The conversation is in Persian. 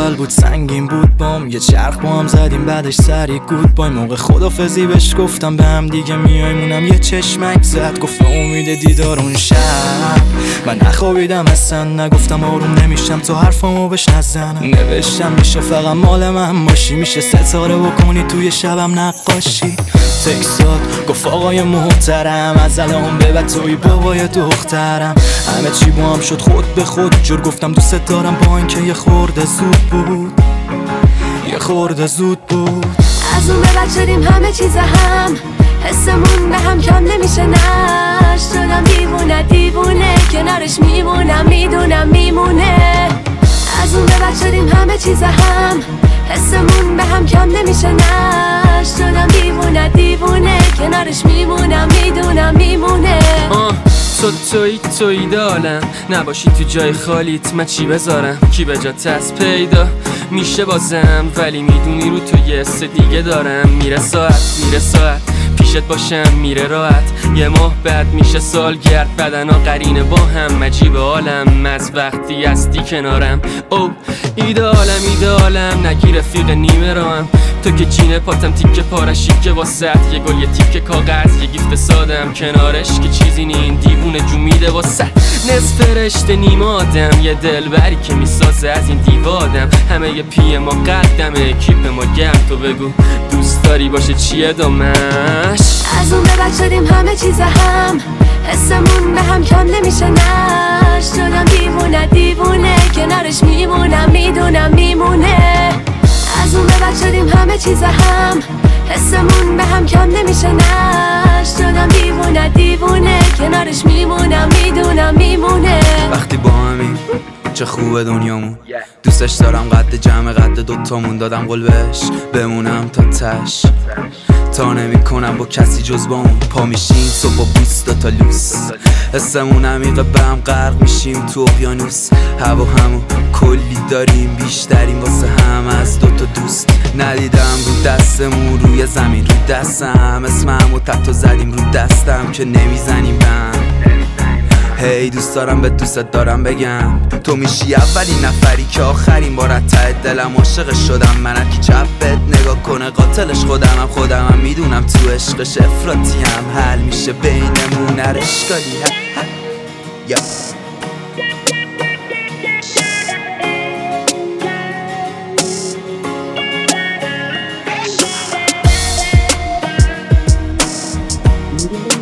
اول بود سنگین بود بام، یه چرخ با هم زدیم بعدش سری گود بای. موقع خدافزی بهش گفتم به هم دیگه میایمونم، یه چشمک زد گفت امید دیدار اون شب. من نخوابیدم اصلا، نگفتم آروم نمیشم تو حرفامو بهش نزنم. نوشتم میشه فقط مال من باشی، میشه ستاره بکنی توی شبم نقاشی. تکسات گفت آقای محترم از الان به بعد توی بابای دخترم. همه چی با هم شد خود به خود، جور گفتم دوست دارم با اینکه یه خورده زود بود، یه خورده زود بود. از اون به بعد شدیم همه چیز هم، حسمون به هم کم نمیشه نش. شدم دیوونه دیوونه کنارش میمونم، میدونم میمونه. از اون به بعد شدیم همه چیز هم، حسمون به هم کم نمیشه نش. شدم دیوونه دیوونه کنارش میمونم، میدونم میمونه. توی دالم نباشی تو جای خالیت، من چی بذارم کی به جات از پیدا میشه بازم. ولی میدونی رو تو یه حس دیگه دارم، میره ساعت پیشت باشم میره راحت. یه ماه بعد میشه سالگرد، بدنا قرینه با هم عجیب عالم. از وقتی هستی کنارم او ایدالم نگی رفیق نیمه راهم. تو که جینه پاتم تیکه پارشی که واسط، یه گل یه تیکه کاغذ یه گیفت سادم کنارش که چیزی نین دیوونه جو میده واسط. نصف رشته نیم آدم، یه دلبری که میسازه از این دیوادم. همه یه پی ما قدمه کیپ ما گرم، تو بگو دوست داری باشه چیه دامش. از اون به بعد شدیم همه چیز هم، حسمون به هم کم نمیشه نش. شدم دیوونه کنارش میمونم، میدونم میمونه. از اون به بعد شدیم همه چیز هم، حسمون به هم کم نمیشه نش. شدم دیوونه کنارش میمونم، میدونم میمونه. وقتی با همین چه خوبه دنیامون، دوستش دارم قد جمع قد دوتامون. دادم قول بهش بمونم تا تش، تا نمی کنم با کسی جز با اون. پا میشیم صبح با بوست تا لوس، حسمون عمیقه به هم غرق میشیم تو اقیانوس. هوا همو کلی داریم بیشتریم واسه هم از دوتا دوست. ندیدم رو دستمون روی زمین رو دستم، اسمم و تتو زدیم رو دستم که نمیزنیم بم. هی دوست دارم به دوست دارم بگم، تو میشی اولین نفری که آخرین بار از ته دلم عاشق شدم. من هرکی چپت نگاه کنه قاتلش خودمم میدونم تو عشقش افراطیم. حل میشه بینمون هر اشکالی. Yeah.